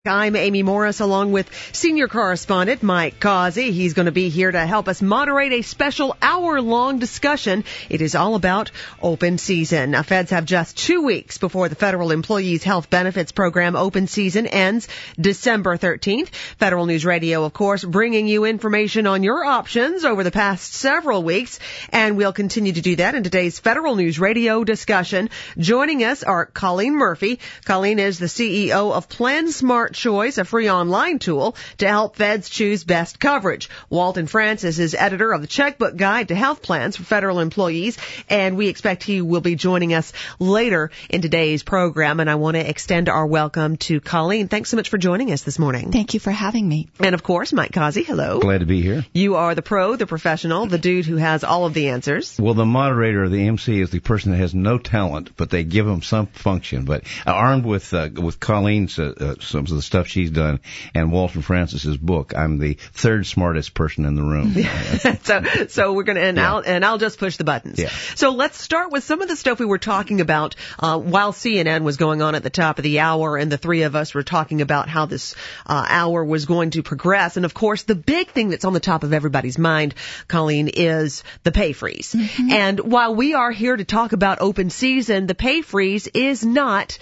I'm Amy Morris along with senior correspondent Mike Causey. He's going to be here to help us moderate a special hour-long discussion. It is all about open season. Now, feds have just 2 weeks before the Federal Employees Health Benefits Program open season ends December 13th. Federal News Radio, of course, bringing you information on your options over the past several weeks, and we'll continue to do that in today's Federal News Radio discussion. Joining us are Colleen Murphy. Colleen is the CEO of PlanSmart Choice, a free online tool to help feds choose best coverage. Walton Francis is editor of the Checkbook Guide to Health Plans for Federal Employees, and we expect he will be joining us later in today's program. And I want to extend our welcome to Colleen. Thanks so much for joining us this morning. Thank you for having me. And of course, Mike Causey, hello. Glad to be here. You are the pro, the professional, the dude who has all of the answers. Well, the moderator, the MC, is the person that has no talent, but they give him some function. But armed with Colleen's some of the stuff she's done and Walton Francis's book, I'm the third smartest person in the room. So we're going to, I'll just push the buttons. Yeah. So let's start with some of the stuff we were talking about while CNN was going on at the top of the hour, and the three of us were talking about how this hour was going to progress. And of course, the big thing that's on the top of everybody's mind, Colleen, is the pay freeze. Mm-hmm. And while we are here to talk about open season, the pay freeze is not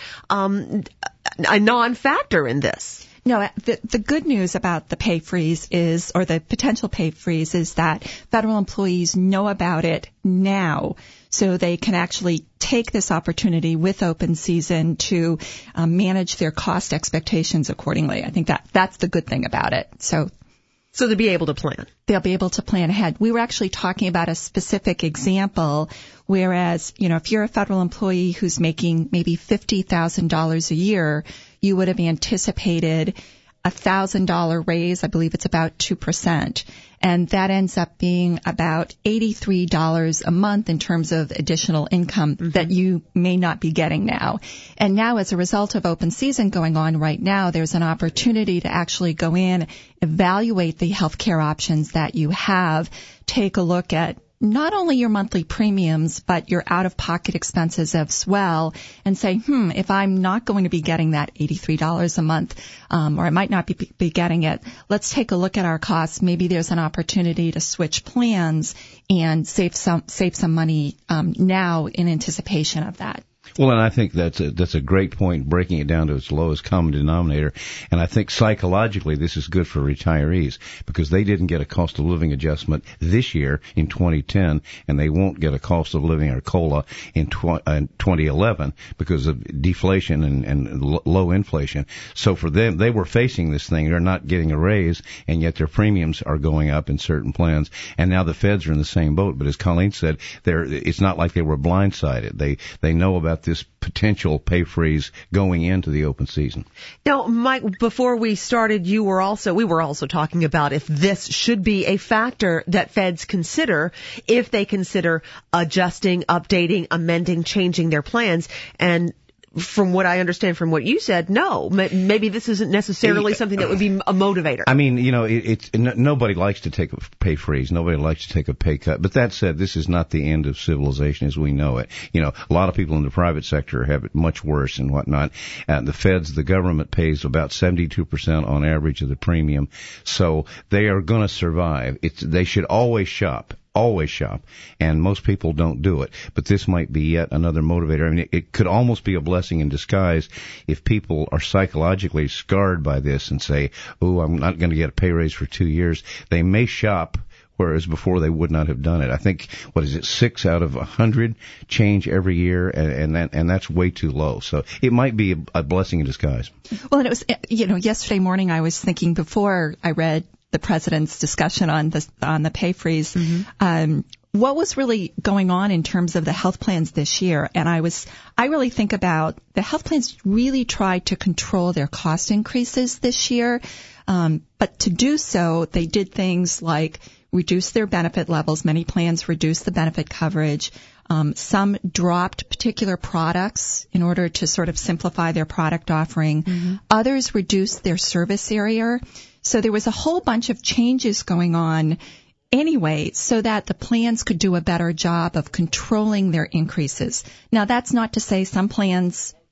a non-factor in this. No, the good news about the pay freeze is, or the potential pay freeze, is that federal employees know about it now, so they can actually take this opportunity with open season to manage their cost expectations accordingly. I think that's the good thing about it. So they'll be able to plan. They'll be able to plan ahead. We were actually talking about a specific example, whereas, if you're a federal employee who's making maybe $50,000 a year, you would have anticipated a $1,000 raise. I believe it's about 2%. And that ends up being about $83 a month in terms of additional income that you may not be getting now. And now, as a result of open season going on right now, there's an opportunity to actually go in, evaluate the healthcare options that you have, take a look at not only your monthly premiums, but your out-of-pocket expenses as well, and say, if I'm not going to be getting that $83 a month, or I might not be getting it, let's take a look at our costs. Maybe there's an opportunity to switch plans and save some money now in anticipation of that. Well, and I think that's a great point, breaking it down to its lowest common denominator. And I think psychologically this is good for retirees because they didn't get a cost of living adjustment this year in 2010, and they won't get a cost of living or COLA in 2011 because of deflation and low inflation. So for them, they were facing this thing. They're not getting a raise, and yet their premiums are going up in certain plans. And now the feds are in the same boat. But as Colleen said, it's not like they were blindsided. They know about this potential pay freeze going into the open season. Now, Mike, before we started, we were also talking about if this should be a factor that feds consider if they consider adjusting, updating, amending, changing their plans. And from what I understand from what you said, no, maybe this isn't necessarily something that would be a motivator. I mean, nobody likes to take a pay freeze. Nobody likes to take a pay cut. But that said, this is not the end of civilization as we know it. A lot of people in the private sector have it much worse and whatnot. The feds, the government pays about 72% on average of the premium. So they are going to survive. They should always shop, and most people don't do it. But this might be yet another motivator. I mean, it could almost be a blessing in disguise if people are psychologically scarred by this and say, I'm not going to get a pay raise for 2 years. They may shop, whereas before they would not have done it. I think, 6 out of 100 change every year, and that's way too low. So it might be a blessing in disguise. Well, and it was, yesterday morning I was thinking before I read the president's discussion on the pay freeze, what was really going on in terms of the health plans this year. And I really think about the health plans really tried to control their cost increases this year. But to do so, they did things like reduce their benefit levels. Many plans reduced the benefit coverage. Some dropped particular products in order to sort of simplify their product offering. Others reduced their service area. So there was a whole bunch of changes going on anyway so that the plans could do a better job of controlling their increases. Now, that's not to say some plans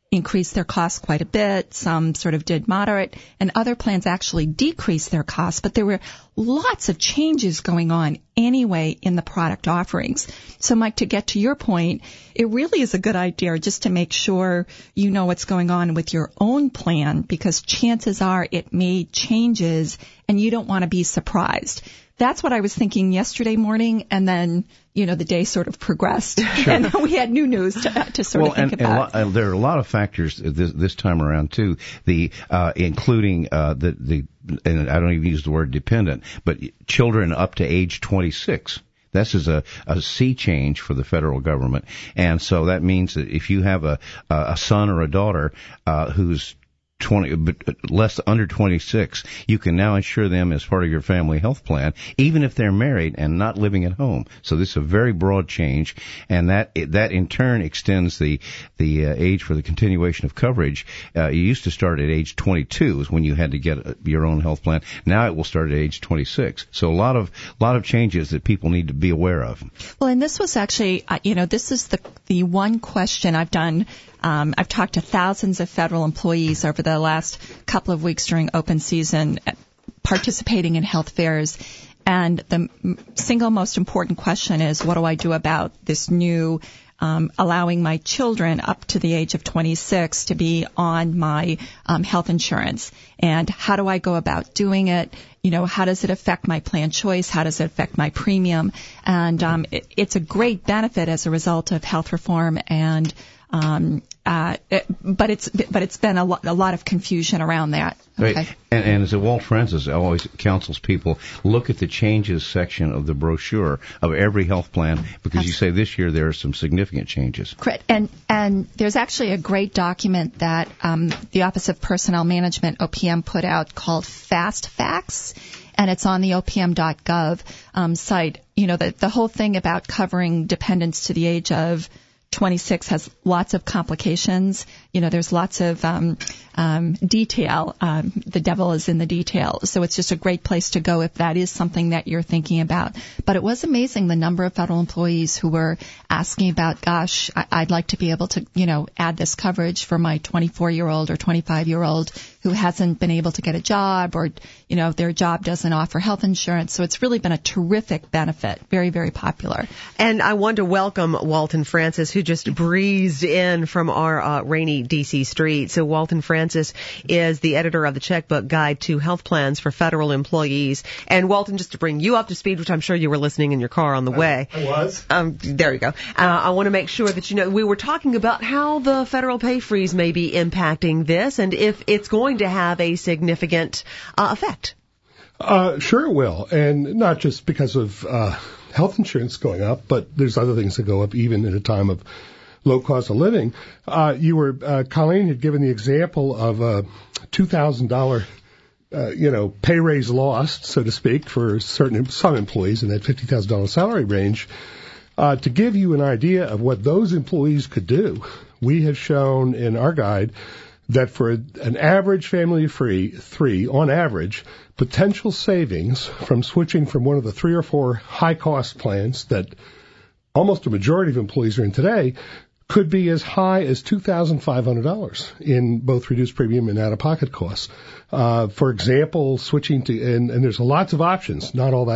increased their costs quite a bit. Some sort of did moderate, and other plans actually decreased their costs. But there were lots of changes going on anyway in the product offerings. So, Mike, to get to your point, it really is a good idea just to make sure you know what's going on with your own plan, because chances are it made changes and you don't want to be surprised. That's what I was thinking yesterday morning, and then, the day sort of progressed, sure. And then we had new news to sort of think about. And there are a lot of factors this time around too. Including and I don't even use the word dependent, but children up to age 26. This is a sea change for the federal government, and so that means that if you have a son or a daughter who's under 26, you can now insure them as part of your family health plan, even if they're married and not living at home. So this is a very broad change, and that in turn extends the age for the continuation of coverage. You used to start at age 22 is when you had to get your own health plan. Now it will start at age 26. So a lot of changes that people need to be aware of. Well, and this was actually, this is the one question I've done. I've talked to thousands of federal employees over the last couple of weeks during open season participating in health fairs. And the single most important question is, what do I do about this new allowing my children up to the age of 26 to be on my health insurance? And how do I go about doing it? How does it affect my plan choice? How does it affect my premium? And it's a great benefit as a result of health reform, and but it's been a lot of confusion around that. Okay. Right. And as Walt Francis always counsels people, look at the changes section of the brochure of every health plan, because you say this year there are some significant changes. Correct. And there's actually a great document that the Office of Personnel Management, OPM, put out called Fast Facts, and it's on the opm.gov site. The whole thing about covering dependents to the age of 26 has lots of complications. There's lots of detail. The devil is in the detail. So it's just a great place to go if that is something that you're thinking about. But it was amazing the number of federal employees who were asking about, gosh, I'd like to be able to, add this coverage for my 24-year-old or 25-year-old who hasn't been able to get a job, or, their job doesn't offer health insurance. So it's really been a terrific benefit. Very, very popular. And I want to welcome Walton Francis, who just breezed in from our rainy D.C. street. So Walton Francis is the editor of the Checkbook Guide to Health Plans for Federal Employees. And Walton, just to bring you up to speed, which I'm sure you were listening in your car on the way. I was. There you go. I want to make sure that we were talking about how the federal pay freeze may be impacting this, and if it's going to have a significant effect. Sure it will, and not just because of health insurance going up, but there's other things that go up even in a time of low cost of living. Colleen had given the example of a $2,000 pay raise lost, so to speak, for some employees in that $50,000 salary range. To give you an idea of what those employees could do, we have shown in our guide that for an average family of three, on average, potential savings from switching from one of the 3 or 4 high-cost plans that almost a majority of employees are in today could be as high as $2,500 in both reduced premium and out-of-pocket costs. For example, switching to, and there's lots of options, not all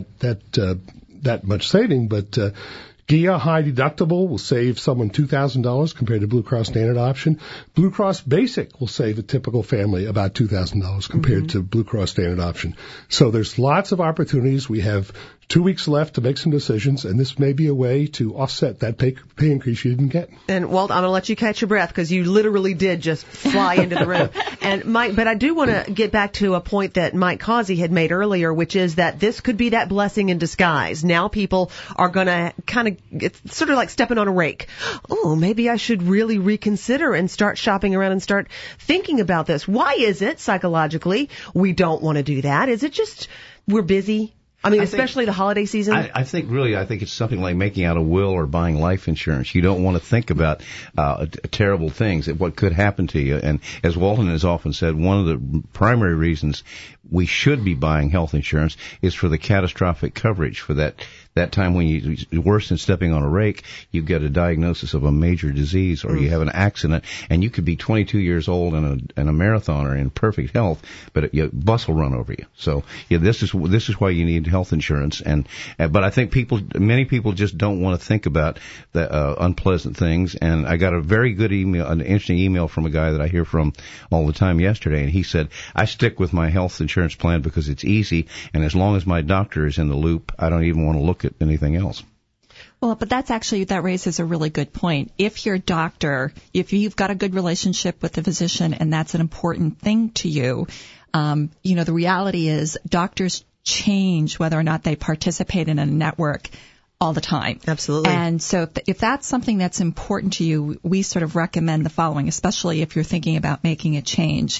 that much saving, but GIA High Deductible will save someone $2,000 compared to Blue Cross Standard Option. Blue Cross Basic will save a typical family about $2,000 compared to Blue Cross Standard Option. So there's lots of opportunities. We have 2 weeks left to make some decisions, and this may be a way to offset that pay increase you didn't get. And Walt, I'm going to let you catch your breath because you literally did just fly into the room. And Mike, but I do want to get back to a point that Mike Causey had made earlier, which is that this could be that blessing in disguise. Now people are going to it's sort of like stepping on a rake. Oh, maybe I should really reconsider and start shopping around and start thinking about this. Why is it psychologically we don't want to do that? Is it just we're busy? Especially the holiday season? I think it's something like making out a will or buying life insurance. You don't want to think about terrible things, what could happen to you. And as Walton has often said, one of the primary reasons we should be buying health insurance is for the catastrophic coverage, for that that time when you, worse than stepping on a rake, you get a diagnosis of a major disease, or you have an accident, and you could be 22 years old and a marathoner in perfect health, but a bus will run over you. So yeah, this is why you need health insurance. But I think many people just don't want to think about the unpleasant things. And I got a very good email, an interesting email from a guy that I hear from all the time yesterday, and he said, I stick with my health insurance plan because it's easy, and as long as my doctor is in the loop, I don't even want to look at anything else. Well, but that raises a really good point. If your doctor, if you've got a good relationship with the physician and that's an important thing to you, the reality is doctors change whether or not they participate in a network all the time. Absolutely. And so if that's something that's important to you, we sort of recommend the following, especially if you're thinking about making a change.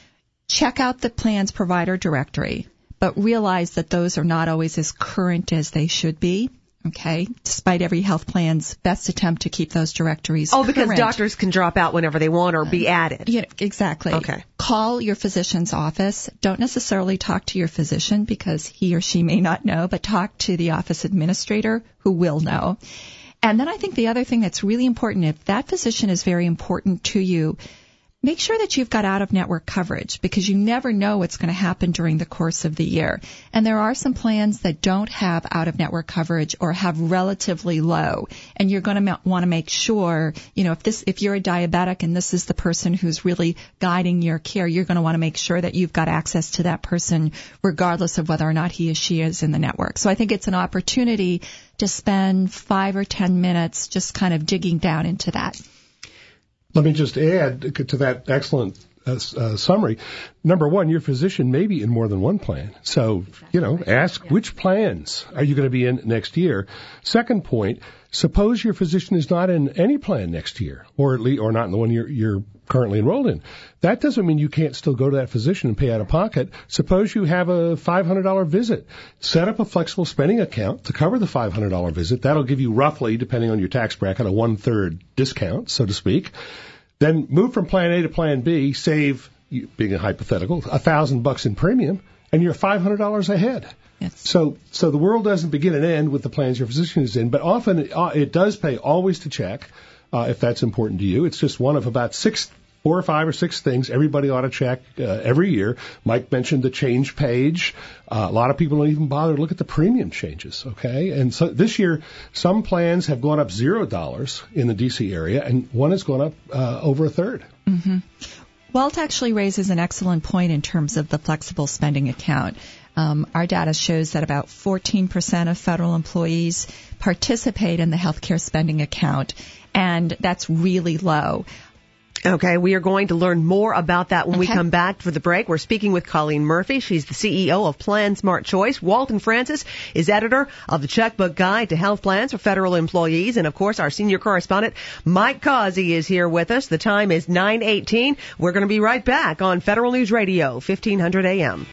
Check out the plan's provider directory, but realize that those are not always as current as they should be. Okay, despite every health plan's best attempt to keep those directories current. Because doctors can drop out whenever they want or be added. Yeah, exactly. Okay. Call your physician's office. Don't necessarily talk to your physician because he or she may not know, but talk to the office administrator who will know. And then I think the other thing that's really important, if that physician is very important to you, make sure that you've got out-of-network coverage because you never know what's going to happen during the course of the year. And there are some plans that don't have out-of-network coverage or have relatively low. And you're going to want to make sure, if you're a diabetic and this is the person who's really guiding your care, you're going to want to make sure that you've got access to that person regardless of whether or not he or she is in the network. So I think it's an opportunity to spend 5 or 10 minutes just kind of digging down into that. Let me just add to that excellent summary. Number one, your physician may be in more than one plan. So, ask which plans are you going to be in next year. Second point, suppose your physician is not in any plan next year, or not in the one you're currently enrolled in. That doesn't mean you can't still go to that physician and pay out of pocket. Suppose you have a $500 visit. Set up a flexible spending account to cover the $500 visit. That'll give you roughly, depending on your tax bracket, a 1/3 discount, so to speak. Then move from plan A to plan B, save, being a hypothetical, $1,000 in premium, and you're $500 ahead. Yes. So the world doesn't begin and end with the plans your physician is in, but often it does pay always to check if that's important to you. It's just one of about 4 or 5 or 6 things everybody ought to check every year. Mike mentioned the change page. A lot of people don't even bother to look at the premium changes, okay? And so this year, some plans have gone up $0 in the D.C. area, and one has gone up over 1/3. Mm-hmm. Walt actually raises an excellent point in terms of the flexible spending account. Our data shows that about 14% of federal employees participate in the healthcare spending account, and that's really low. Okay, we are going to learn more about that when we come back for the break. We're speaking with Colleen Murphy. She's the CEO of Plan Smart Choice. Walton Francis is editor of the Checkbook Guide to Health Plans for Federal Employees. And, of course, our senior correspondent, Mike Causey, is here with us. The time is 9:18. We're going to be right back on Federal News Radio, 1500 AM.